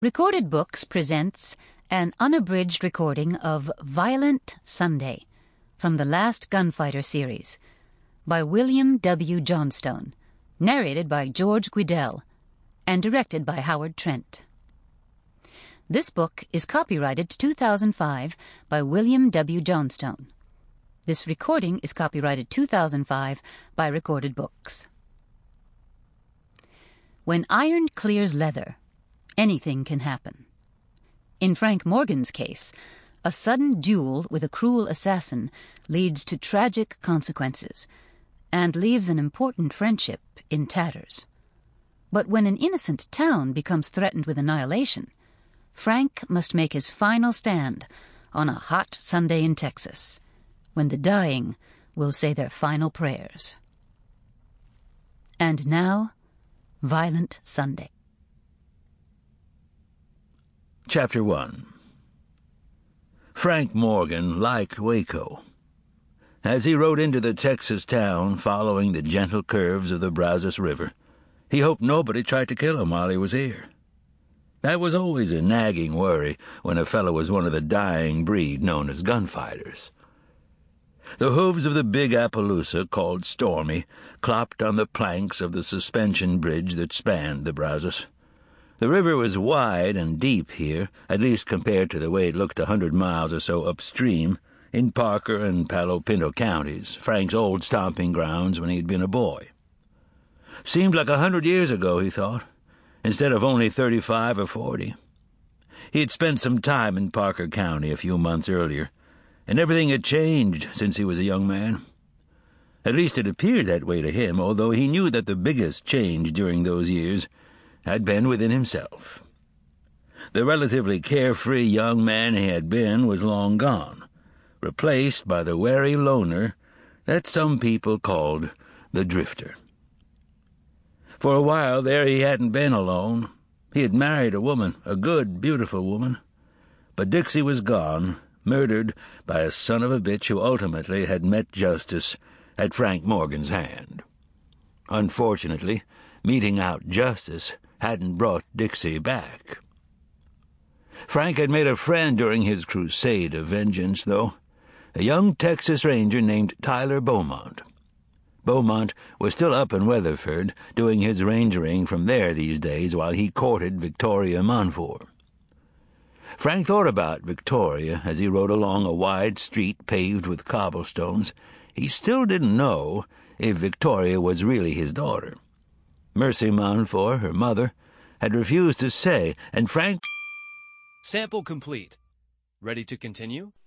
Recorded Books presents an unabridged recording of Violent Sunday from the Last Gunfighter series by William W. Johnstone, narrated by George Guidell, and directed by Howard Trent. This book is copyrighted 2005 by William W. Johnstone. This recording is copyrighted 2005 by Recorded Books. When iron clears leather, anything can happen. In Frank Morgan's case, a sudden duel with a cruel assassin leads to tragic consequences and leaves an important friendship in tatters. But when an innocent town becomes threatened with annihilation, Frank must make his final stand on a hot Sunday in Texas, when the dying will say their final prayers. And now, Violent Sunday. Chapter 1. Frank Morgan liked Waco. As he rode into the Texas town following the gentle curves of the Brazos River, he hoped nobody tried to kill him while he was here. That was always a nagging worry when a fellow was one of the dying breed known as gunfighters. The hooves of the big Appaloosa, called Stormy, clopped on the planks of the suspension bridge that spanned the Brazos. The river was wide and deep here, at least compared to the way it looked 100 miles or so upstream in Parker and Palo Pinto counties, Frank's old stomping grounds when he had been a boy. Seemed like 100 years ago, he thought, instead of only 35 or 40. He had spent some time in Parker County a few months earlier, and everything had changed since he was a young man. At least it appeared that way to him, although he knew that the biggest change during those years had been within himself. The relatively carefree young man he had been was long gone, replaced by the wary loner that some people called the drifter. For a while there he hadn't been alone. He had married a woman, a good, beautiful woman. But Dixie was gone, murdered by a son of a bitch who ultimately had met justice at Frank Morgan's hand. Unfortunately, meting out justice hadn't brought Dixie back. Frank had made a friend during his crusade of vengeance, though, a young Texas Ranger named Tyler Beaumont. Beaumont was still up in Weatherford, doing his rangering from there these days while he courted Victoria Monfort. Frank thought about Victoria as he rode along a wide street paved with cobblestones. He still didn't know if Victoria was really his daughter. Mercy Monfort, her mother, had refused to say, and Frank... Sample complete. Ready to continue?